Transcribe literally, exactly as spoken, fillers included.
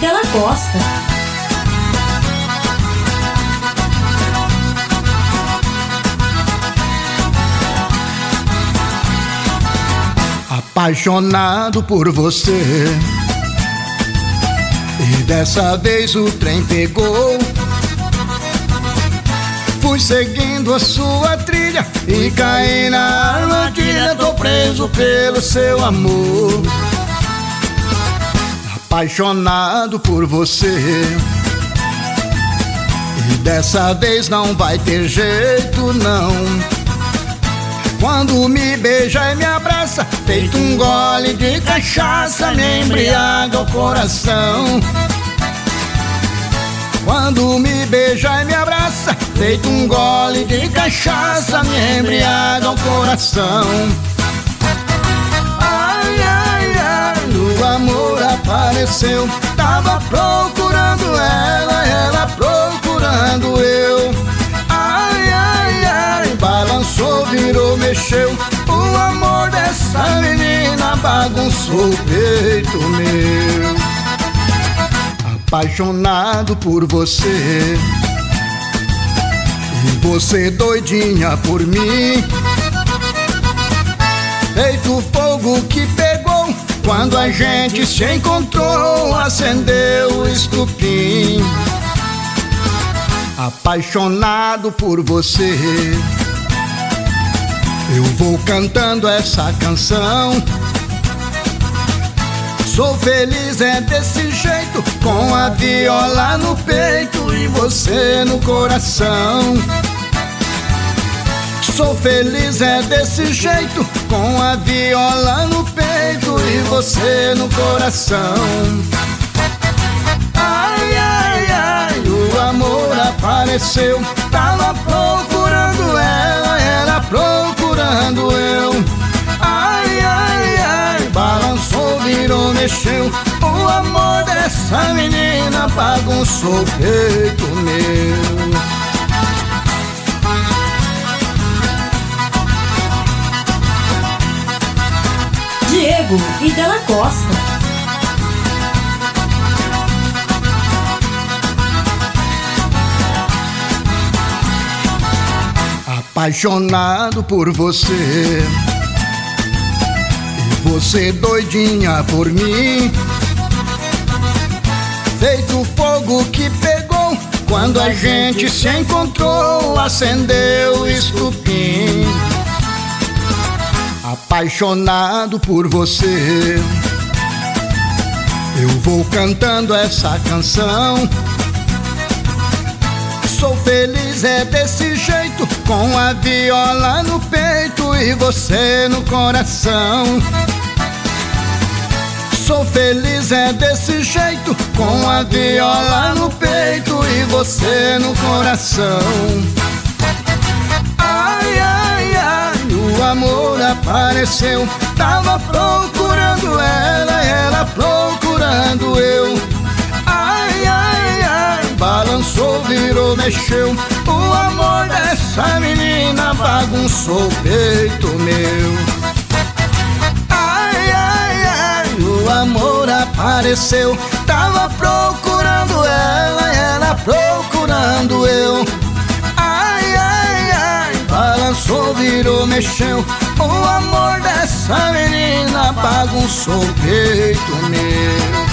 Della Costa. Apaixonado por você, e dessa vez o trem pegou. Fui seguindo a sua trilha e caí na armadilha. Tô preso pelo seu amor. Apaixonado por você, e dessa vez não vai ter jeito não. Quando me beija e me abraça, feito um gole de cachaça, me embriaga o coração. Quando me beija e me abraça, feito um gole de cachaça, me embriaga o coração. Ai, ai, ai, o amor apareceu. Tava procurando ela, ela procurando eu. Ai, ai, ai, balançou, virou, mexeu. O amor dessa menina bagunçou o peito meu. Apaixonado por você, e você doidinha por mim. Feito fogo que pegou, quando a gente se encontrou, acendeu o estupim. Apaixonado por você, eu vou cantando essa canção. Sou feliz é desse jeito, com a viola no peito e você no coração. Sou feliz é desse jeito, com a viola no peito e você no coração. Ai, ai, ai, o amor apareceu. Tava procurando ela, ela procurando eu. Ai, ai, ai, balançou, virou, mexeu. O amor dessa menina bagunçou o peito meu. Diego e Della Costa. Apaixonado por você, e você doidinha por mim. Feito fogo que pegou, quando a gente se encontrou, acendeu o estupim. Apaixonado por você, eu vou cantando essa canção. Sou feliz é desse jeito, com a viola no peito e você no coração. Sou feliz é desse jeito, com a viola no peito e você no coração. Ai, ai, ai, o amor apareceu. Tava procurando ela, ela procurando eu. Ai, ai, ai, balançou, virou, mexeu. O amor dessa menina bagunçou o peito meu. Ai, ai, ai, o amor apareceu. Tava procurando ela, ela procurando eu. Ai, ai, ai, balançou, virou, mexeu. O amor dessa menina bagunçou o peito meu.